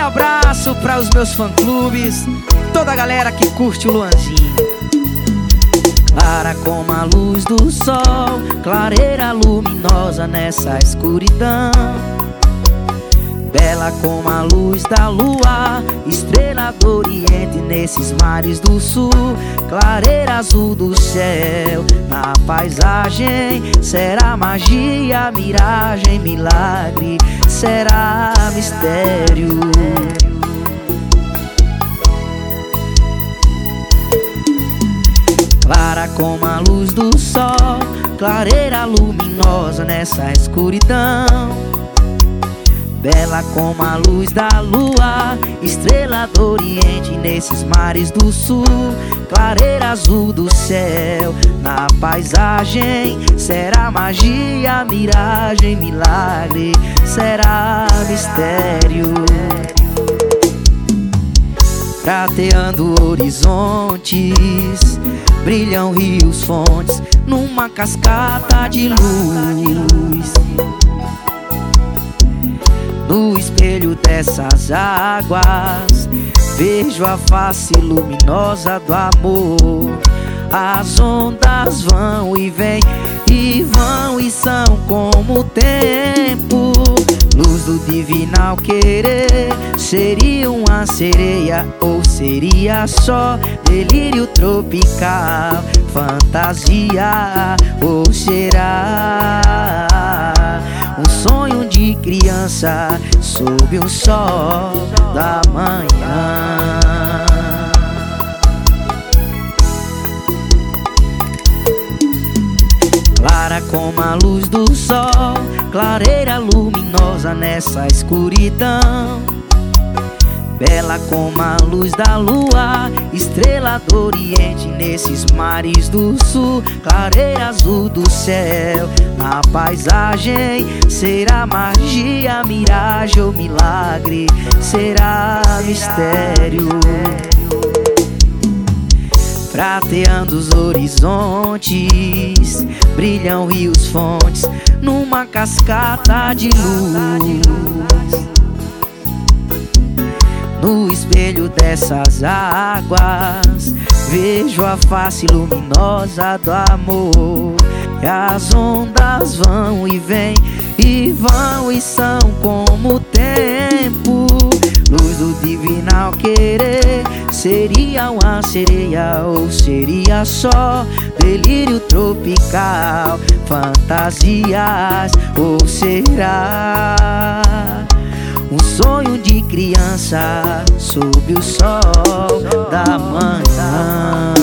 abraço para os meus fã-clubes, toda a galera que curte o Luanzinho. Clara como a luz do sol, clareira luminosa nessa escuridão. Bela como a luz da lua, estrela do oriente nesses mares do sul. Clareira azul do céu, na paisagem. Será magia, miragem, milagre, será mistério. Clara como a luz do sol, clareira luminosa nessa escuridão. Bela como a luz da lua, estrela do oriente nesses mares do sul. Clareira azul do céu, na paisagem. Será magia, miragem, milagre, será mistério. Prateando horizontes, brilham rios, fontes numa cascata de luz. No espelho dessas águas, vejo a face luminosa do amor. As ondas vão e vêm, e vão e são como o tempo. Luz do divinal querer, seria uma sereia ou seria só delírio tropical? Fantasia ou será um sonho de criança sob um sol da manhã? Clara como a luz do sol, clareira luminosa nessa escuridão. Bela como a luz da lua, estrela do oriente nesses mares do sul. Clareira azul do céu, na paisagem. Será magia, miragem ou milagre, será mistério. Prateando os horizontes, brilham rios, fontes numa cascata de luz. No espelho dessas águas, vejo a face luminosa do amor. E as ondas vão e vêm, e vão e são como o tempo. Luz do divinal querer, seria uma sereia ou seria só delírio tropical? Fantasias ou será um sonho de criança sob o sol da manhã?